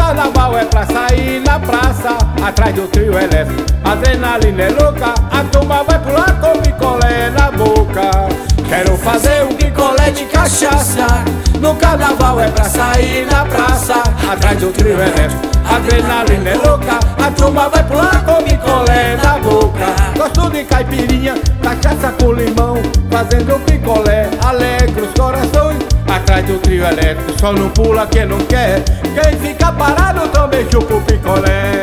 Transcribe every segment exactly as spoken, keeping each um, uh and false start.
carnaval é pra sair na praça, atrás do trio elétrico. Adrenalina é louca, a turma vai pular com picolé na boca. Quero fazer um picolé de cachaça. No carnaval é pra sair na praça, atrás do trio elétrico. Adrenalina é louca, a turma vai pular com picolé na boca. Gosto de caipirinha, cachaça com limão, fazendo picolé, alegra os corações. Atrás do trio elétrico, só não pula quem não quer. Quem fica parado também chupa o picolé.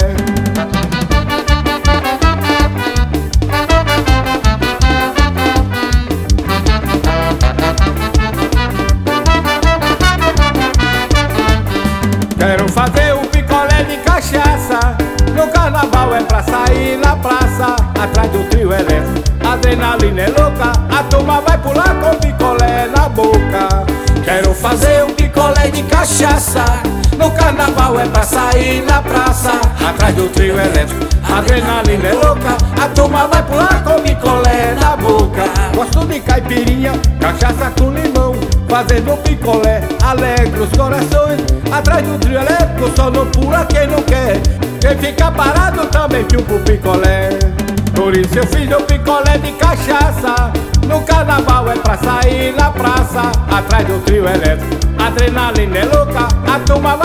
Quero fazer um picolé de cachaça. No carnaval é pra sair na praça, atrás do trio elétrico. Adrenalina é louca, a turma vai pular com picolé na boca. Quero fazer um picolé de cachaça. No carnaval é pra sair na praça, atrás do trio elétrico. Adrenalina é louca, a turma vai pular com picolé na boca. Gosto de caipirinha, cachaça com limão, fazendo picolé, alegra os corações. Atrás do trio elétrico, só não pula quem não quer. Quem fica parado também chupa o picolé. Por isso eu fiz o picolé de cachaça. No carnaval é pra sair na praça, atrás do trio elétrico. Adrenalina é louca, a turma